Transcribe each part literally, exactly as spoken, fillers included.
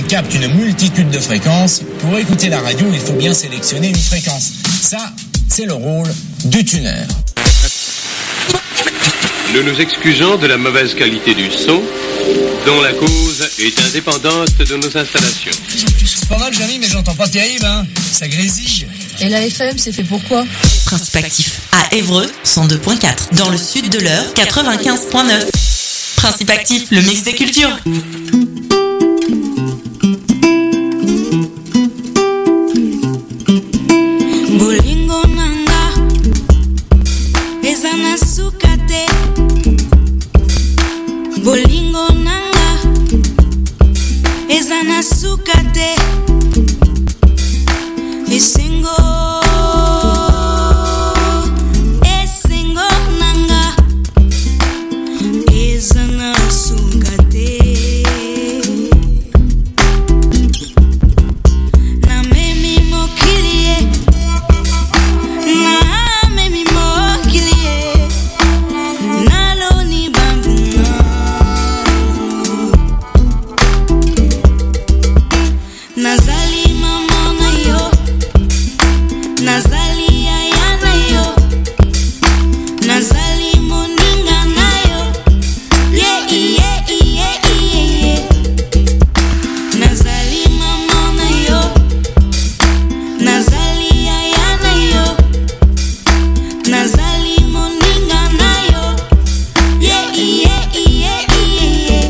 capte une multitude de fréquences. Pour écouter la radio, il faut bien sélectionner une fréquence. Ça, c'est le rôle du tuneur. Nous nous excusons de la mauvaise qualité du son, dont la cause est indépendante de nos installations. C'est pas mal, Jérémy, mais j'entends pas terrible, hein. Ça grésille. Et la F M, c'est fait pour quoi? Principe actif à Évreux, cent deux virgule quatre. Dans le sud de l'Eure, quatre-vingt-quinze virgule neuf. Principe actif, le mix des cultures. Bolingo nanga, ezana sukate. Bolingo nanga, ezana sukate. Esengo, esengo nanga, ezana sukate. Na memi mokilie, na memi mokilie, na loni bambuna. Nazali mama na yo, nazali yaya na yo, nazali moninga na yo, yeah yeah yeah yeah yeah. Nazali mama na yo, nazali yaya na yo, nazali moninga na yo, yeah yeah yeah yeah yeah.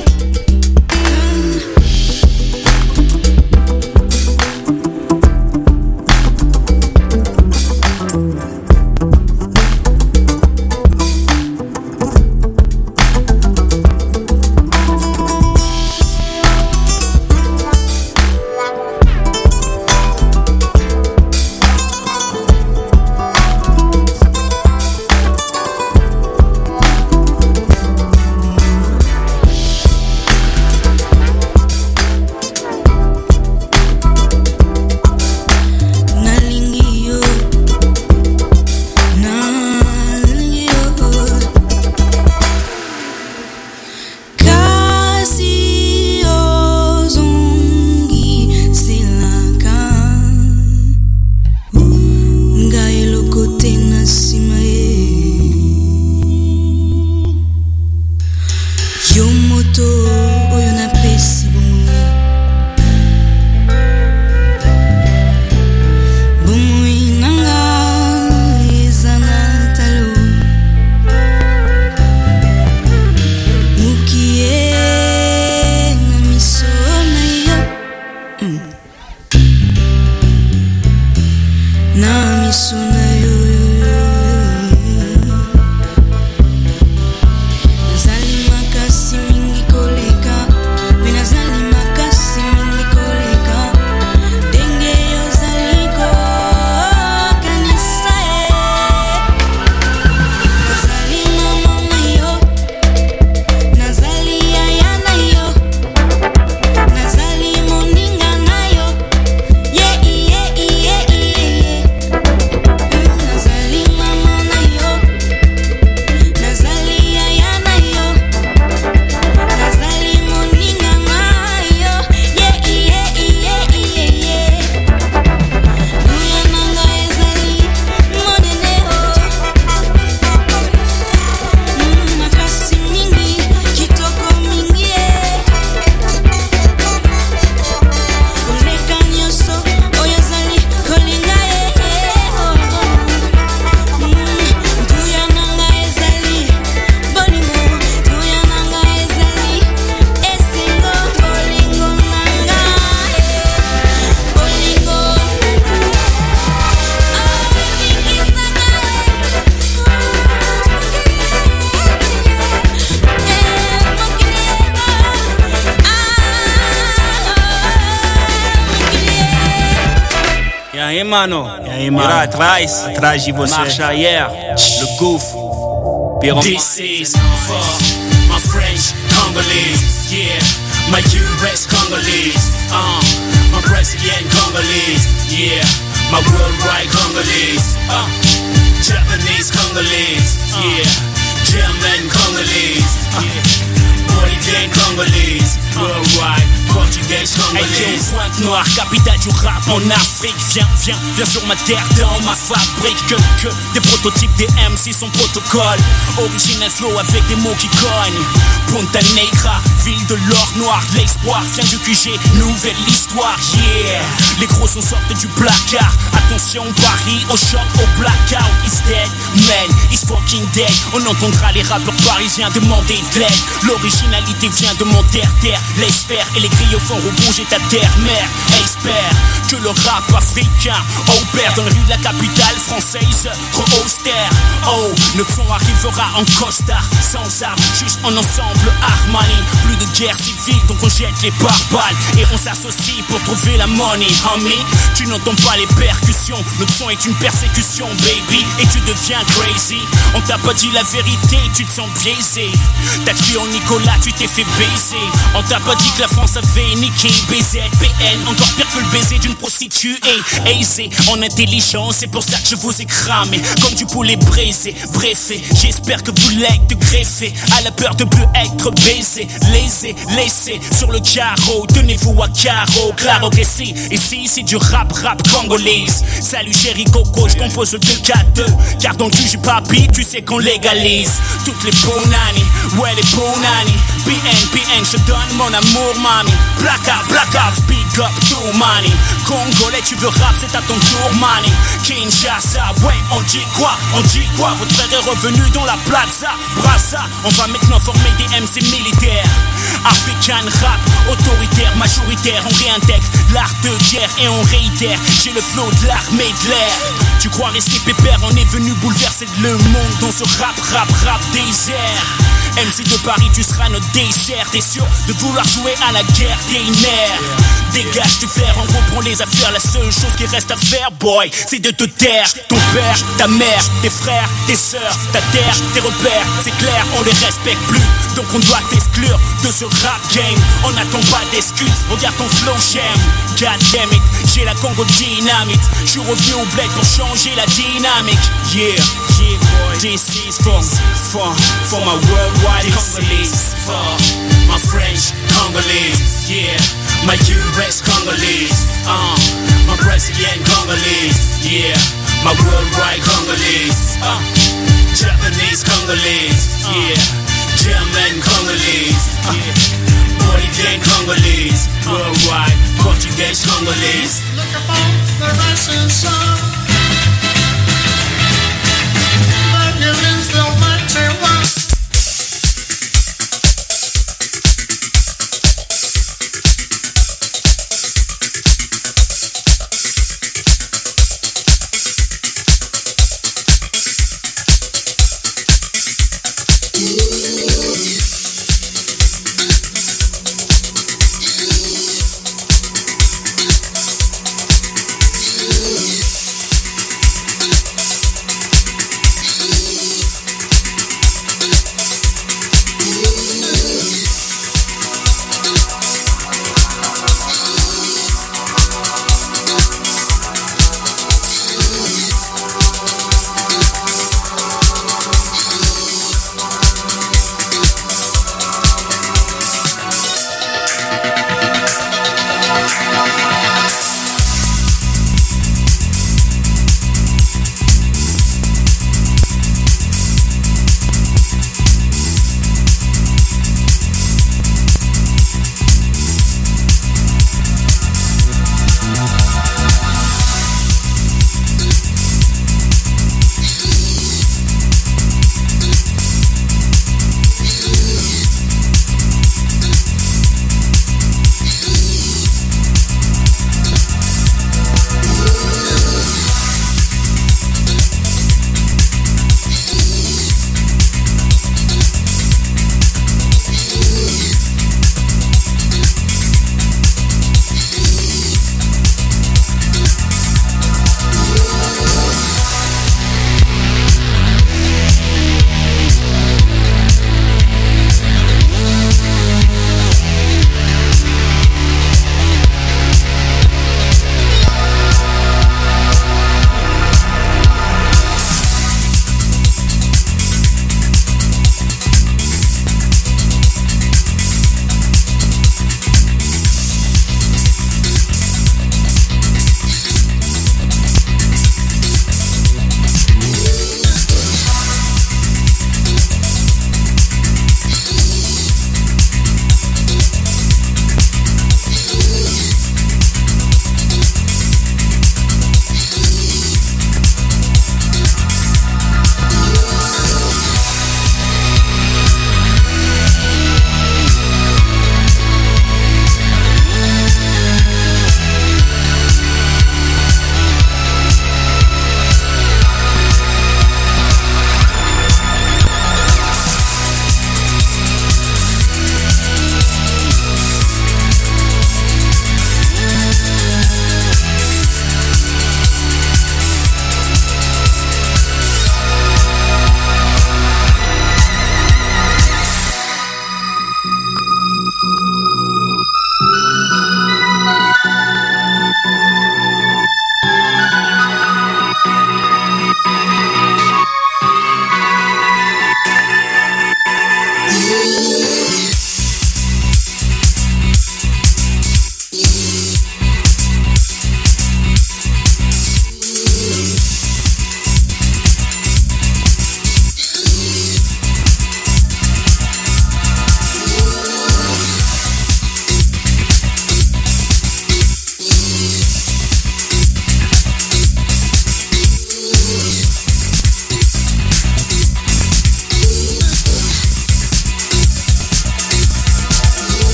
Nalingi yo, nalingi yo. Kasi ozongi silaka, ngai lokote na nsima ye. Yo moto oyo napesi bomoi, bomoi nanga eza na talo. Mukie na miso na yo, mm. Na miso na yo, nazali makasi mingi koleka, mpe nazali makasi mingi koleka. Ndenge yozali kokanisa ye. Nazali mama na yo, nazali yaya na yo, nazali moninga na yo, yeah yeah yeah yeah. Nazali mama na yo, nazali yaya na yo, nazali moninga na yo, yeah yeah yeah yeah. Duya nanga ezali monene ho, makasi mingi, kitoko mingi ye. Oleka nyonso oyo ezali kolinga ye. Duya nanga ezali bolingo, duya nanga ezali esengo. Bolingo nanga, bolingo E aí, mano? E aí, mano? Virar atrás, atrás de você. Marcha arrière, le gouffre. Piron. This is for my French Congolese, yeah, my U S Congolese, uh, my Brazilian Congolese, yeah, my worldwide Congolese, uh, Japanese Congolese, yeah, German, Congolese, uh, Bolivian, Congolese, worldwide, Portugais, Congolese. Pointe-Noire, capitale du rap en Afrique. Viens, viens, viens sur ma terre, dans ma fabrique. Que, que des prototypes des M C sont protocole. Original flow avec des mots qui cognent. Punta Negra, ville de l'or noir, de l'espoir vient du Q G, nouvelle histoire, yeah. Les gros sont sortis du placard. Attention Paris, au choc, au blackout. Is dead, man, is fucking dead. On entendra les rappeurs parisiens demander de l'aide. L'originalité vient de mon terre-terre. Laisse faire et les griophones rebouger ta terre-mère. Espère que le rap africain opère dans les rues de la capitale française. Trop austère, oh, le son arrivera en costard. Sans armes, juste en ensemble Armani. Plus de guerre civile, donc on jette les pare-balles. Et on s'associe pour trouver la money, homie. Tu n'entends pas les percussions, notre son est une persécution, baby. Et tu deviens crazy. On t'a pas dit la vérité, tu te sens biaisé. T'as cru en Nicolas, tu t'es fait baiser. On t'a pas dit que la France avait niqué. B Z, P N, encore pire que le baiser d'une prostituée. Aisé, en intelligence, c'est pour ça que je vous ai cramé comme du poulet braisé. Bref, j'espère que vous l'êtes greffé à la peur de plus être baisé. Laissez, laissez sur le carreau, tenez-vous à carreau. Claro que si, ici c'est du rap, rap congolaise. Salut chéri Coco, je compose le deux quatre deux. Car dans le cul j'ai papi, tu sais qu'on légalise toutes les bonani, ouais les bonani. P N, P N, je donne mon amour mami. Blackout, blackout, speak up to money. Congolais tu veux rap, c'est à ton tour mani. Kinshasa, ouais on dit quoi, on dit quoi. Votre frère est revenu dans la plaza, Brasa. On va maintenant former des M C militaires. African rap, autoritaire, majoritaire. On réintègre l'art de guerre et on réitère. J'ai le flow de l'armée de l'air. Tu crois rester pépère, on est venu bouleverser le monde dans ce rap, rap, rap désert. M C de Paris, tu seras notre dessert. T'es sûr de vouloir jouer à la guerre des nerfs. Dégage du fer, on reprend les affaires. La seule chose qui reste à faire, boy, c'est de te taire. Ton père, ta mère, tes frères, tes sœurs, ta terre, tes repères. C'est clair, on les respecte plus. Donc on doit t'exclure de ce rap game. On n'attend pas d'excuses, regarde ton flow, j'aime. God damn it, j'ai la Congo dynamite. J'suis revenu au bled pour changer la dynamique. Yeah, yeah boy, this is for, for, for my worldwide Congolese. For my French Congolese, yeah. My U S Congolese, uh, my Brazilian Congolese, yeah. My worldwide Congolese, uh, Japanese Congolese, yeah. German Congolese, uh, Bolivian Congolese, worldwide Portugais Congolese. Look upon the rising sun. Violins still mighty one.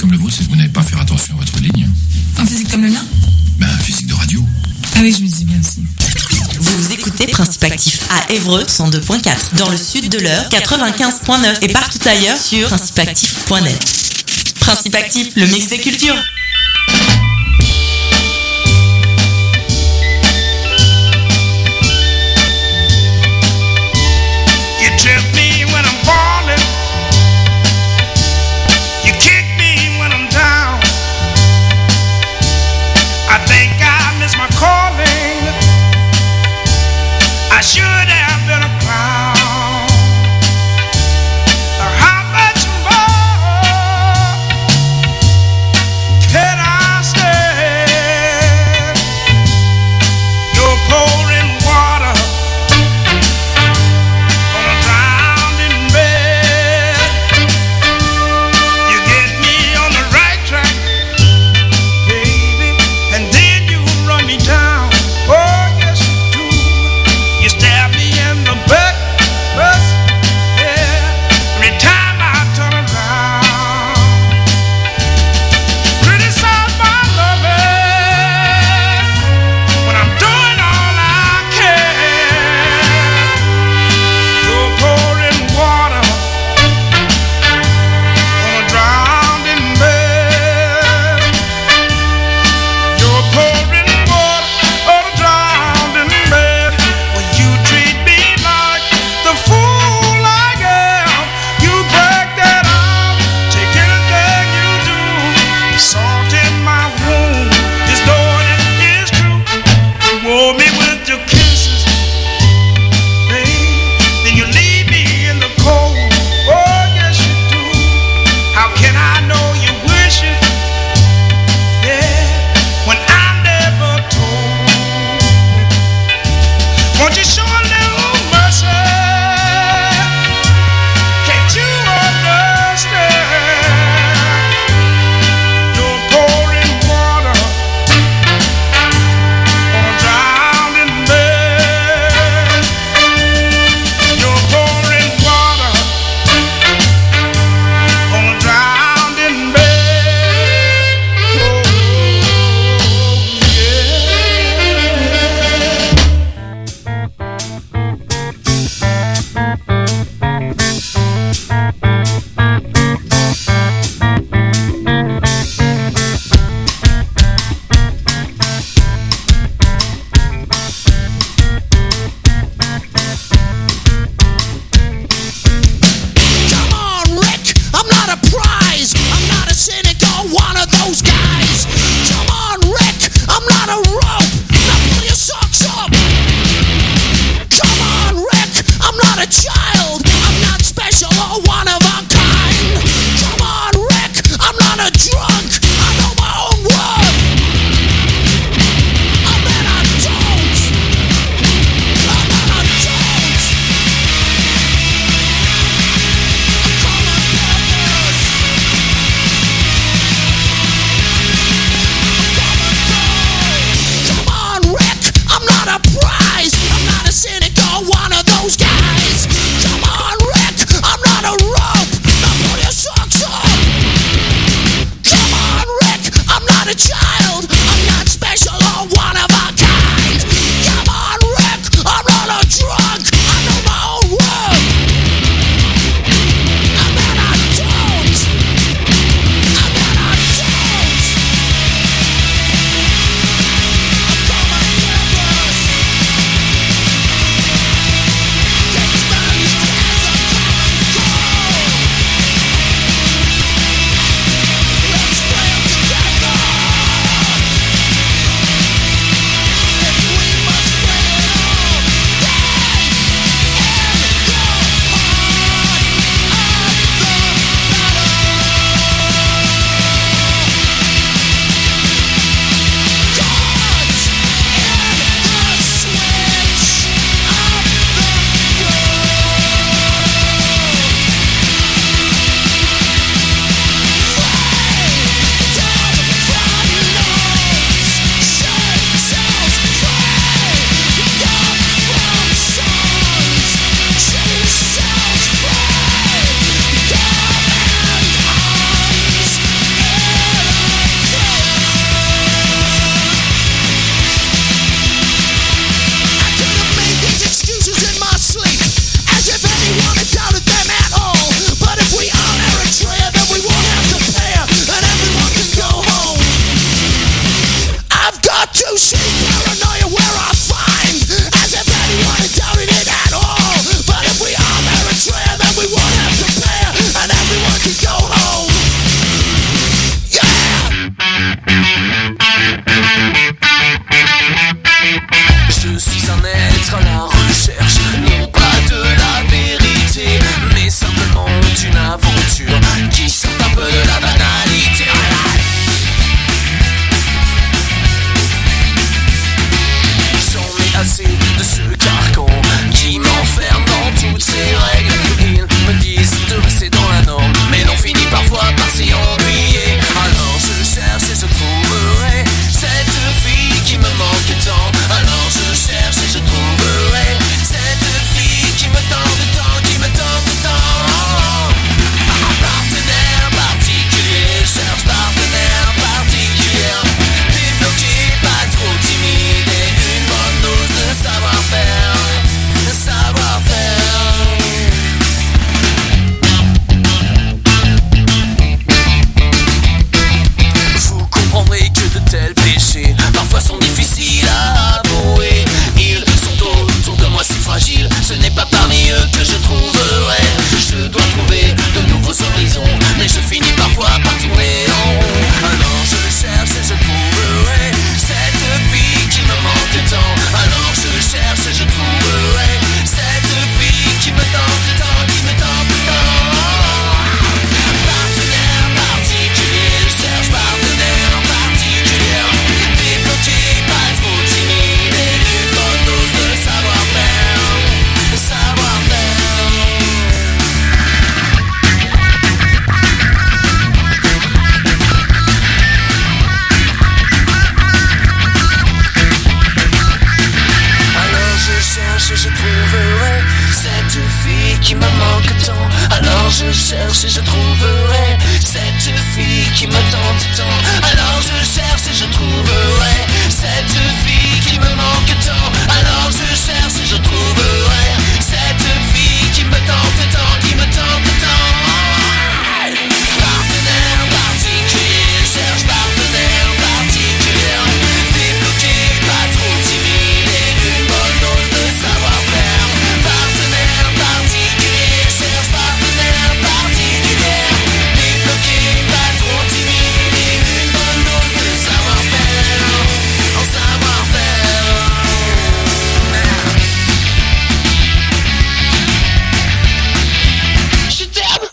comme le vôtre, c'est que vous n'allez pas faire attention à votre ligne. Un physique comme le mien? Ben, un physique de radio. Ah oui, je me disais bien aussi. Vous écoutez Principe Actif à Évreux cent deux point quatre, dans le sud de l'Eure quatre-vingt-quinze point neuf et partout ailleurs sur principe actif point net. Principe Actif, le mix des cultures. You trip me when I'm falling. You kick me when I'm down. I think I miss my calling. I should have been a clown. How much more can I stand? You're pouring water on a drowning bed. You get me on the right track, baby, and then you run me down. Oh, yes you do. You stab me in the back, but yeah, every time I turn around, criticize my loving when I'm doing all I can. You're pouring water on a drowning bed. You're pouring water on a drowning bed. Well, you treat me like the fool I am. You break that arm, take anything you do. Salt in my wound, this Lord it is true. You wore me with your kisses, babe. Then you leave me in the cold. Oh, yes you do. How can I know you wish it? Yeah, when I never told. Won't you show a little mercy? Can't you understand? You're pouring water on a drowning bed. You're pouring water on a drowning bed. Oh, yeah. Come on, Rick, I'm not a prize. I'm not a cynic or one of those guys. Come on, Rick, I'm not a rope. Now pull your socks up. Come on, Rick, I'm not a child. I'm not special or one of a kind. Come on, Rick, I'm not a drunk. I know my own worth. I'm an adult. I'm an adult. Come on, purpose. Come on, Rick, I'm not a prize. I'm not a cynic or one of those guys. Come on, Rick, I'm not a rope. Now pull your socks up. Come qui me tente tant. Alors je cherche et je trouverai cette fille qui me manque tant. Alors je cherche et je trouverai cette fille qui me tente tant, qui me tente tant. Partenaire particulier, cherche partenaire particulier. Débloqué, pas trop timide et une bonne dose de savoir-faire. Partenaire particulier, cherche partenaire particulier. Débloqué, pas trop timide et une bonne dose de savoir-faire. En savoir-faire. Je t'aime.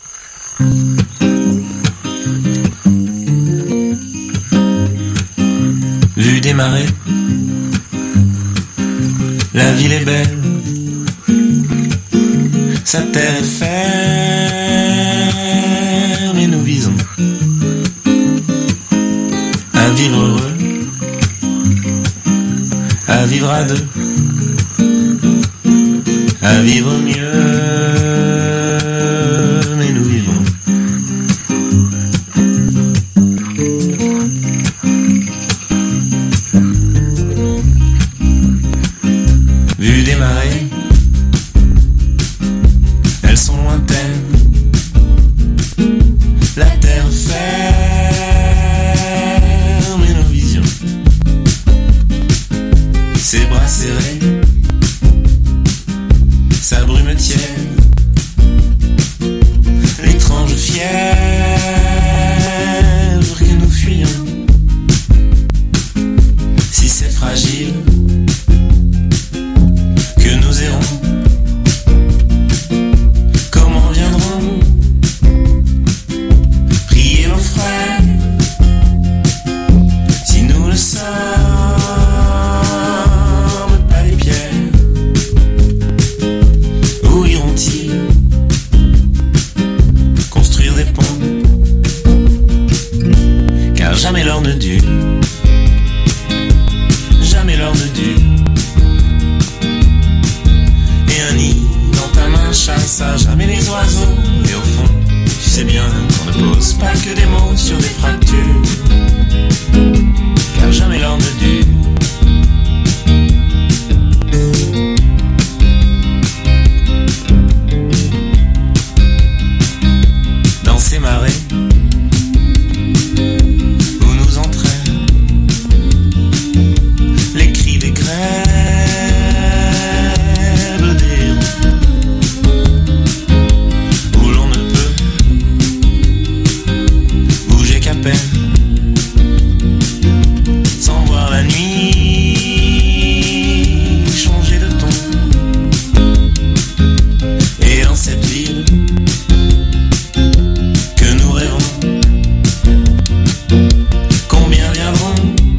Vue des marées, la ville est belle, sa terre est ferme et nous visons à vivre heureux, à vivre à deux, à vivre mieux, mais nous vivons. Vue des marées, elles sont lointaines, la terre ferme et nos visions, ses bras serrés, sa brume tienne, l'étrange fièvre que nous fuyons, si c'est fragile que nous errons, comment viendrons prier nos frères si nous ne sommes pas les pierres? Où iront-ils construire des ponts? Car jamais l'or ne dure, jamais l'or ne dure. Un nid dans ta main chasse à jamais les oiseaux. Et au fond, tu sais bien qu'on ne pose pas que des mots sur des fractures, car jamais l'or ne dure. Dans ces marées où nous entraînent les cris des grèves, sans voir la nuit changer de ton. Et dans cette ville que nous rêvons, combien viendront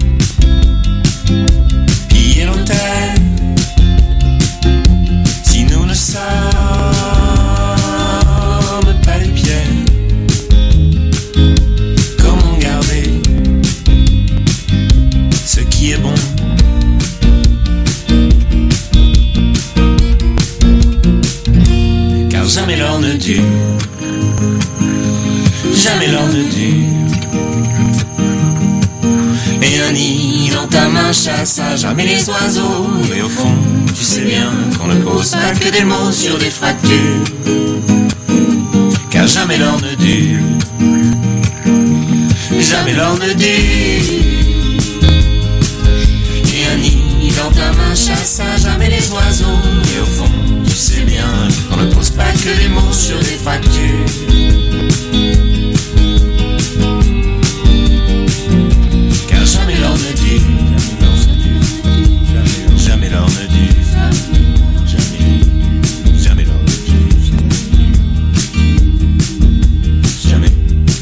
piller nos terres si nous ne sommes pas les pierres? Qui est bon, car jamais l'or ne dure, jamais l'or ne dure. Et un nid dans ta main chasse à jamais les oiseaux. Et au fond, tu sais bien qu'on ne pose pas que des mots sur des fractures, car jamais l'or ne dure, jamais l'or ne dure. Un nid dans ta main chasse à jamais les oiseaux. Et au fond, tu sais bien qu'on ne pose pas que des mots sur des fractures, car jamais l'or ne dure, jamais l'or ne dure, jamais, jamais l'or ne dure, jamais.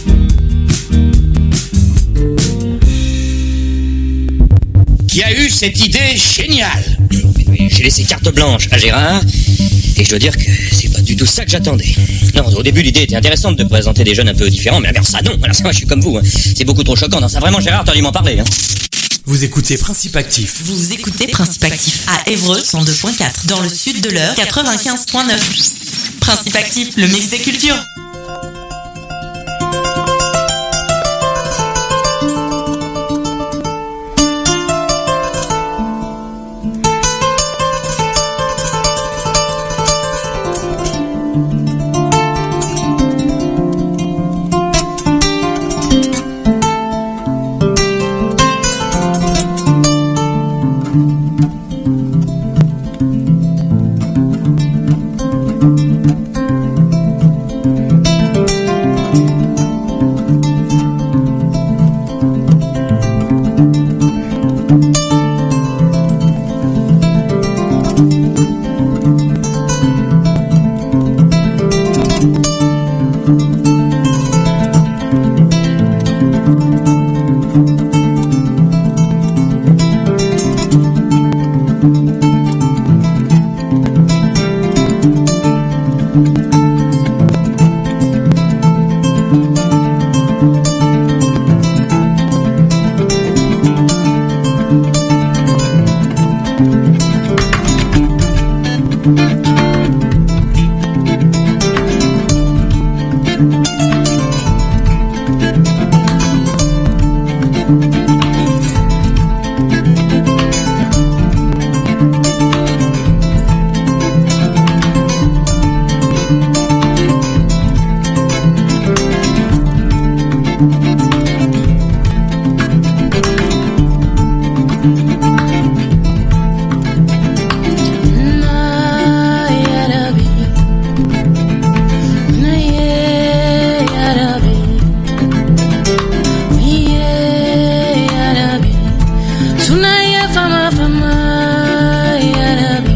Qui a eu cette idée géniale? J'ai laissé carte blanche à Gérard, et je dois dire que c'est pas du tout ça que j'attendais. Non, au début l'idée était intéressante de présenter des jeunes un peu différents, mais alors ça non, alors ça moi je suis comme vous, hein. C'est beaucoup trop choquant, non ça vraiment Gérard, t'as dû m'en parler. Hein. Vous écoutez Principe Actif. Vous écoutez Principe Actif à Évreux cent deux point quatre, dans le sud de l'Eure quatre-vingt-quinze point neuf. Principe Actif, le mix des cultures. tunaya fama fama ya Rabbi.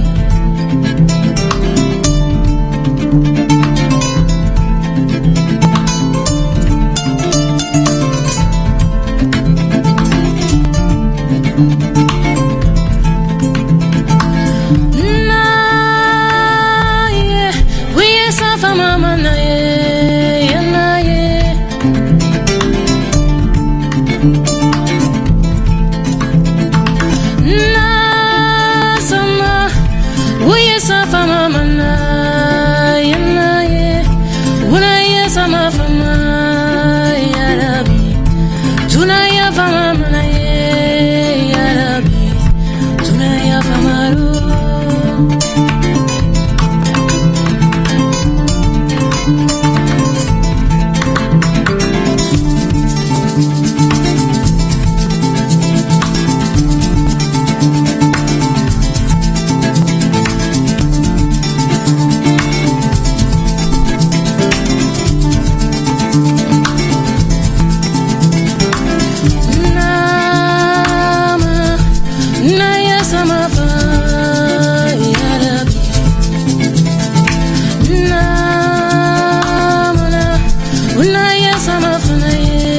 Una ya sama fana ye